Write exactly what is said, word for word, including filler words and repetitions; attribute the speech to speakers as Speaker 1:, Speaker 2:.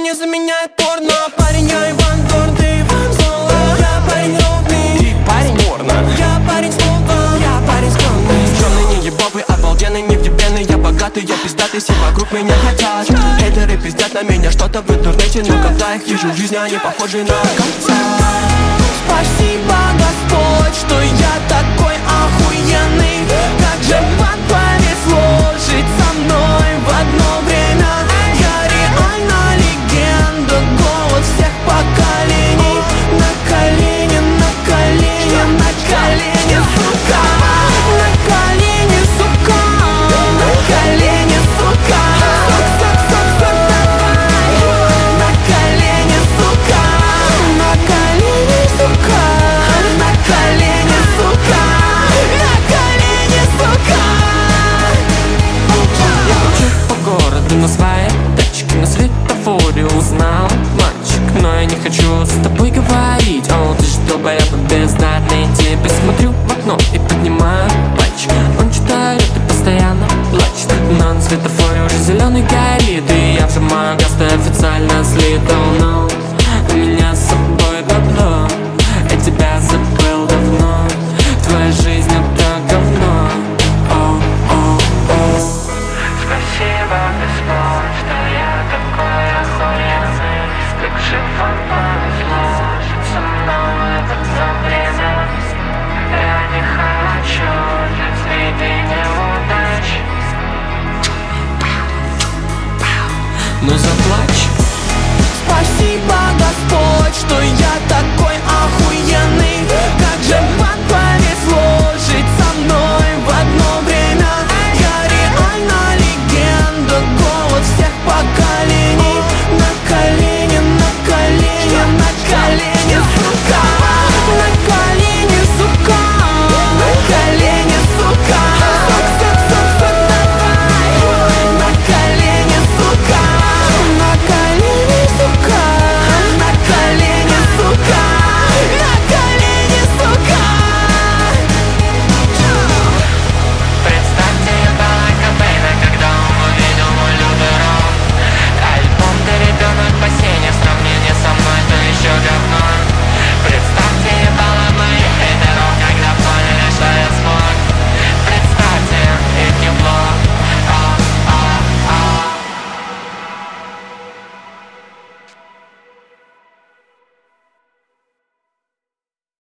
Speaker 1: не заменяет порно. Парень, я Иван Дорн, ты Иван Соло. Я парень ровный, ты парень порно. Я парень смолтон, я парень скромный. Скромный, не ебовый, обалденный, не вдебенный. Я богатый, я пиздатый, все вокруг меня хотят. Хейтеры пиздят на меня что-то в интернете, но когда их вижу в жизни, они похожи на конца. Спасибо, Господь, что я такой охуенный. Как же вам повезло жить со мной в одно время. Я реально легенда, голос всех поколений. На колени, на колени, на колени, сука. На колени, сука. На колени, сука. Сук, сук, сук, сук, давай. На колени, сука. На колени, сука. На колени, сука. На колени, сука. Я кручу по городу на своей тачке, на светофоре узнал мальчик, но я не хочу с тобой говорить. О, ты ж долбоеб бездарный тип. Я смотрю в окно и поднимаю пальчик. Он читает и постоянно плачет, но на светофоре уже зеленый горит. И я вжимаю газ, ты официально слит. Oh no, у меня с собой бабло, я тебя забыл давно. Твоя жизнь это говно. Oh, oh, oh.
Speaker 2: Спасибо, Господь, что я такой охуенный. Как же вам повезло жить со мной в одно время. Я не хочу жить среди неудач.
Speaker 1: Ну заплачь